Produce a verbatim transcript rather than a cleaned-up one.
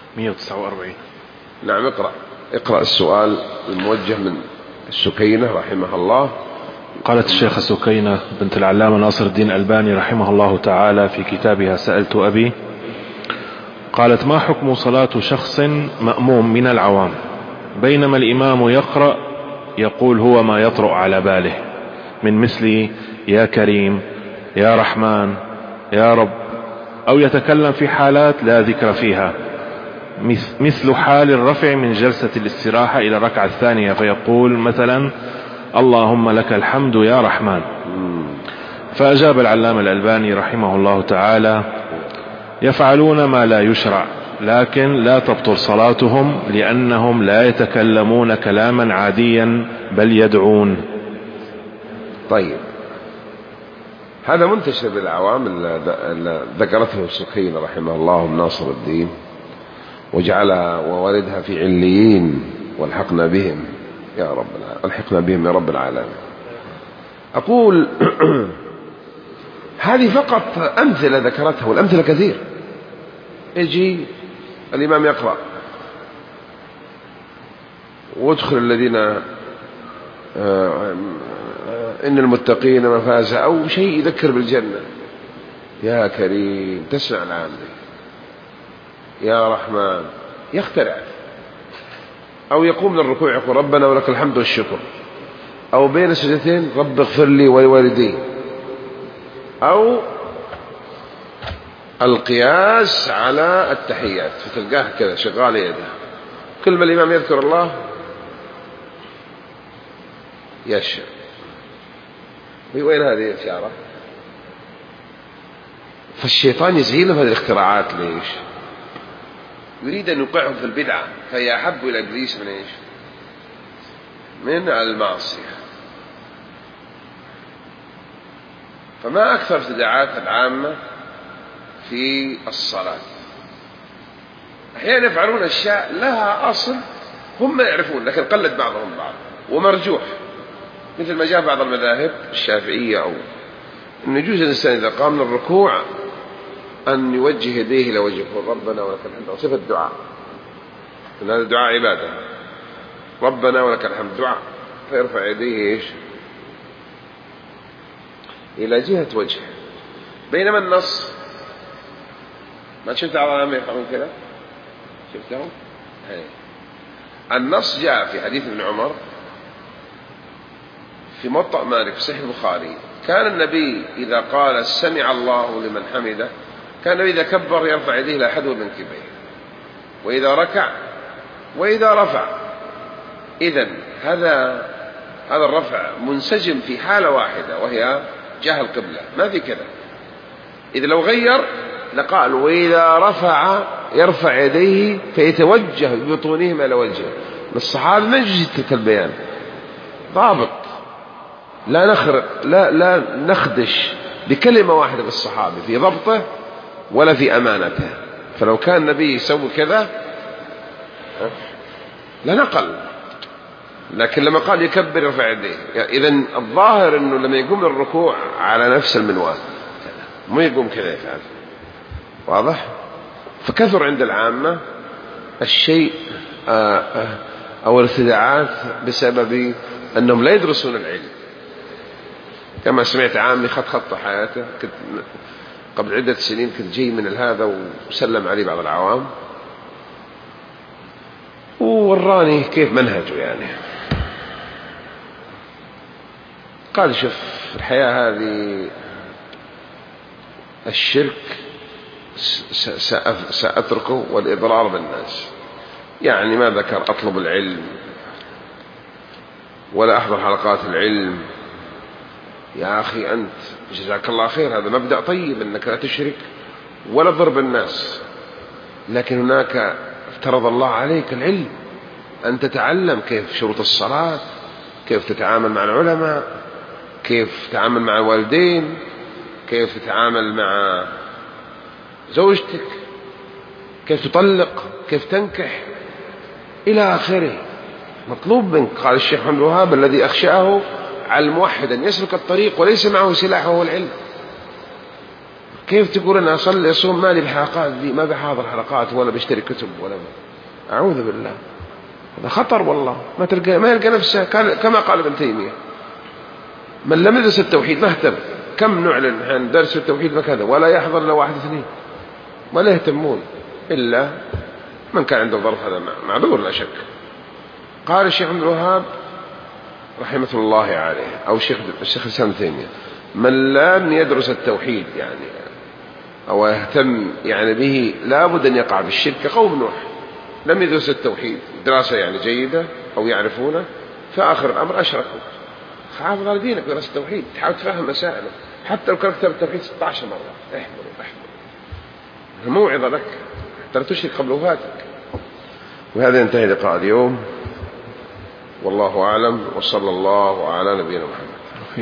مئة وتسعة وأربعين. نعم اقرأ اقرأ السؤال الموجه من السكينة رحمها الله. قالت الشيخة سكينة بنت العلامة ناصر الدين الألباني رحمه الله تعالى في كتابها سألت أبي، قالت: ما حكم صلاة شخص مأموم من العوام بينما الإمام يقرأ يقول هو ما يطرأ على باله من مثل يا كريم، يا رحمن، يا رب، أو يتكلم في حالات لا ذكر فيها مثل حال الرفع من جلسة الاستراحة إلى الركعة الثانية فيقول مثلا اللهم لك الحمد يا رحمن. فأجاب العلامة الألباني رحمه الله تعالى: يفعلون ما لا يشرع لكن لا تبطل صلاتهم لأنهم لا يتكلمون كلاما عاديا بل يدعون. طيب، هذا منتشر بالعوام اللي ذكرته السكينة رحمه الله ناصر الدين، وجعل ووالدها في عليين والحقنا بهم يا رب الحقنا بهم يا رب العالمين. أقول هذه فقط أمثلة ذكرتها، والأمثلة كثير. يجي الإمام يقرأ وادخل الذين إن المتقين مفازة أو شيء يذكر بالجنة، يا كريم تسمع العام، يا رحمن يخترع، أو يقوم من الركوع يقول ربنا ولك الحمد والشكر، أو بين السجدتين رب اغفر لي ولوالدي، أو القياس على التحيات فتلقاه كذا شغال يده، كل ما الإمام يذكر الله يشاء. وين هذه الإشارة؟ فالشيطان يزهيله هذه الاختراعات. ليش؟ يريد أن يوقعهم في البدعة، فهي أحب إلى إبليس من إيش؟ من المعصية. فما أكثر ابتداعات العامة في الصلاة، أحيانا يفعلون أشياء لها أصل هم يعرفون لكن قلد بعضهم بعض ومرجوح، مثل ما جاء بعض المذاهب الشافعية أو أن يجوز الإنسان إذا قام من الركوع أن يوجه يديه إلى وجهه ربنا ولك الحمد، وصفة الدعاء أن هذا الدعاء عبادة، ربنا ولك الحمد دعاء، فيرفع يديه إيش إلى جهة وجهه. بينما النص ما شفت عظام يفعلون كذا، شفتهم؟ النص جاء في حديث ابن عمر في موطأ مالك في صحيح البخاري، كان النبي إذا قال سمع الله لمن حمده كان النبي إذا كبر يرفع يديه إلى حذو منكبيه، وإذا ركع وإذا رفع. إذن هذا هذا الرفع منسجم في حالة واحدة وهي جهة القبلة، ما في كذا. إذا لو غير لقال وإذا رفع يرفع يديه فيتوجه ببطونهما إلى وجهه. الصحابة ما يجوز تلك البيان، ضابط، لا نخرق لا لا نخدش بكلمة واحدة بالصحابة في ضبطه ولا في أمانته. فلو كان النبي يسوي كذا لنقل، لكن لما قال يكبر يرفع يديه، إذن الظاهر أنه لما يقوم الركوع على نفس المنوال مو يقوم كذا يفعل، واضح؟ فكثر عند العامة الشيء أو الارتداعات بسبب أنهم لا يدرسون العلم. كما سمعت عامي خط خط حياته، كنت قبل عدة سنين كنت جاي من هذا وسلم علي بعض العوام ووراني كيف منهجه، يعني قال شوف الحياة هذه الشرك سأتركه والإضرار بالناس، يعني ما ذكر أطلب العلم ولا أحضر حلقات العلم. يا أخي أنت جزاك الله خير، هذا مبدأ طيب أنك لا تشرك ولا تضرب الناس، لكن هناك افترض الله عليك العلم، أن تتعلم كيف شروط الصلاة، كيف تتعامل مع العلماء، كيف تتعامل مع الوالدين، كيف تتعامل مع زوجتك، كيف تطلق، كيف تنكح إلى آخره. مطلوب منك، قال الشيخ محمد الوهاب الذي أخشاه على الموحد أن يسلك الطريق وليس معه سلاح وهو العلم. كيف تقول أنا أصلي أصوم مالي بحلقات دي، ما بحاضر حلقات ولا بشتري كتب ولا ما. أعوذ بالله، هذا خطر والله. ما تلقى ما يلقى نفسه كما قال ابن تيمية، من لم يدرس التوحيد ما اهتم. كم نعلن عن درس التوحيد وكذا ولا يحضر إلا واحد اثنين ولا يهتمون، إلا من كان عنده ظرف، هذا معذور لا شك. قال الشيخ عبد الوهاب رحمة الله عليه أو الشيخ الشيخ الإسلام ابن تيمية: من لم يدرس التوحيد يعني أو يهتم يعني به لابد أن يقع بالشرك كقوم نوح. لم يدرس التوحيد دراسة يعني جيدة أو يعرفونه، فآخر الأمر أشركوا. حافظ على دينك، درس التوحيد، تحاول تفهم مسائله، حتى لو كان كتاب التوحيد ستة عشر مرة احضر احضر، الموعظة لك حتى لا تشرك قبل وفاتك. وهذا ينتهي لقاء اليوم، والله أعلم، وصلى الله على نبينا محمد.